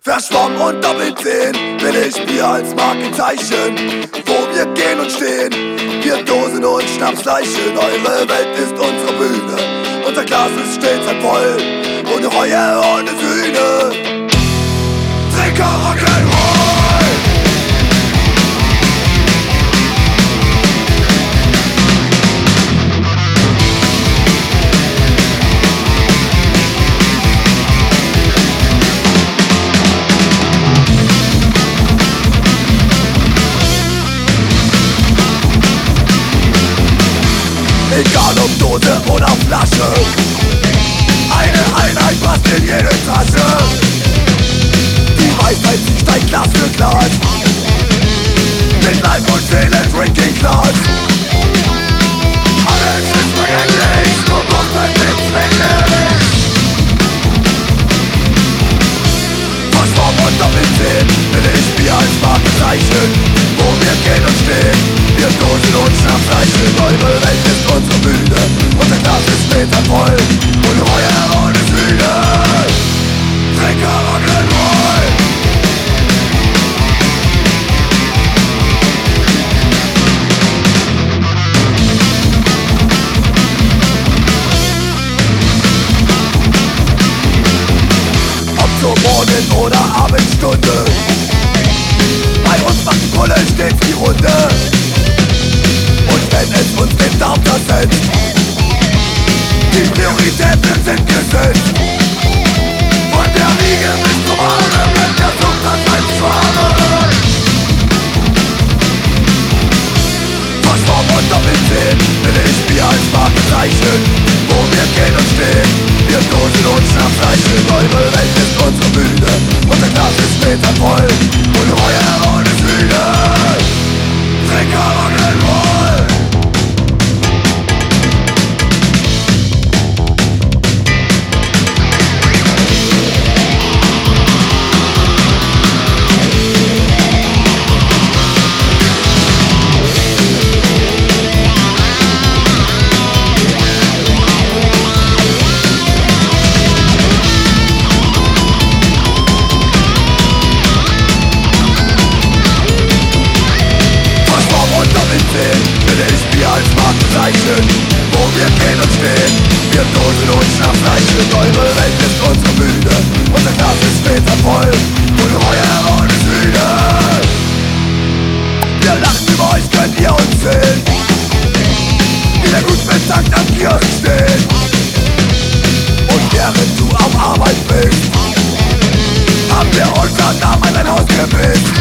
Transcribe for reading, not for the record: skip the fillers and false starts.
Verschwommen und Doppelzehn will ich Bier als Markenzeichen. Wo wir gehen und stehen, Bierdosen und Schnapsleichen. Eure Welt ist unsere Bühne, unser Glas ist stets halb voll. Ohne Reue, ohne Sühne, Trinker Rock'n'Roll. Egal ob Dose oder Flasche, eine Einheit passt in jede Tasche. Die Weisheit steigt Glas für Glas, mit Leib und Seele Drinking Class. Alles ist vergänglich, nur Bumpet ist länglich. Verschwommen und Doppelzehn will ich Bier als Markenzeichen. Wo wir gehen und stehen, wir Dosen und Schnapsleichen. Eure Welt ist unsere Bühne, unser Glas ist später voll. Und Reue ohne Sühne, Trinker Rock'n'Roll. Ob zur Morgen- oder Abendstunde, bei uns macht die Pulle stets die Runde. Und wenn es uns den Darm zersetzt, die Prioritäten sind gesetzt. Von der Wiege bis zum Arme bleibt der Zug das ein Schwabe. Verschwommen und Doppelzehn will ich Bier als Markenzeichen. Wo wir gehen und stehen, wir Dosen und Schnapsleichen. Eure Welt ist unsere Bühne, unser Glas ist später voll. Und Reue ohne Sühne, Trinker Rock'n'Roll. Wo wir gehen und stehen, wir Dosen und Schnapsleichen. Eure Welt ist unsere Bühne, unser Glas ist später voll. Und Reue ohne Sühne. Wir lachen über euch, könnt ihr uns sehen, wieder gut bezahlt am Kiosk stehen. Und während du auf Arbeit bist, haben wir unter Namen ein Haus gebildet.